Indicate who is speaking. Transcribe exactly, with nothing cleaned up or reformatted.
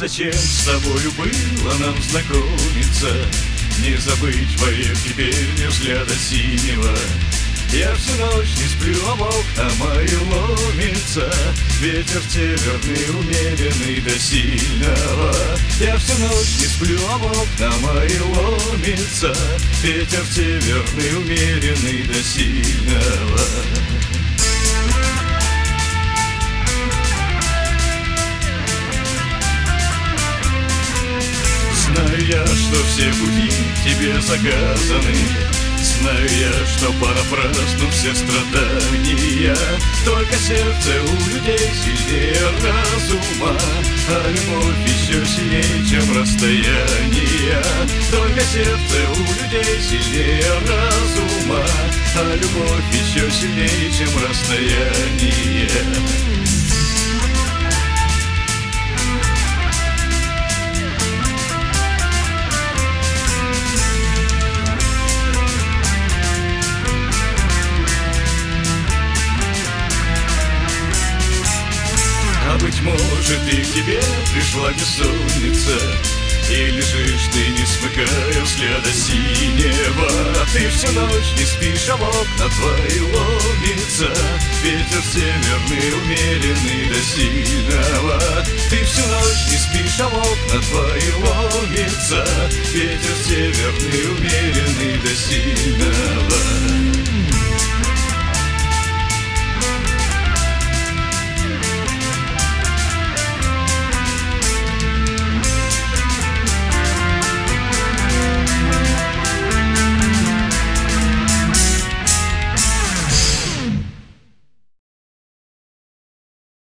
Speaker 1: зачем с тобою было нам знакомиться, не забыть вовек теперь взгляда синего. Я всю ночь не сплю, а в окна мои ломится ветер северный, умеренный до сильного. Я всю ночь не сплю, а в окна мои ломится ветер северный, умеренный до сильного. Знаю я, что все пути тебе заказаны, знаю я, что понапрасну все страдания. Только сердце у людей сильнее разума, а любовь еще сильнее, чем расстояние. Только сердце у людей сильнее разума, а любовь еще сильнее, чем расстояние. А быть может, и к тебе пришла бессонница, и лежишь ты, не смыкая взгляда синего. А ты всю ночь не спишь, а в окна твои ломится ветер северный, умеренный до сильного. Ты всю ночь не спишь, а в окна твои ломится ветер северный, умеренный до сильного.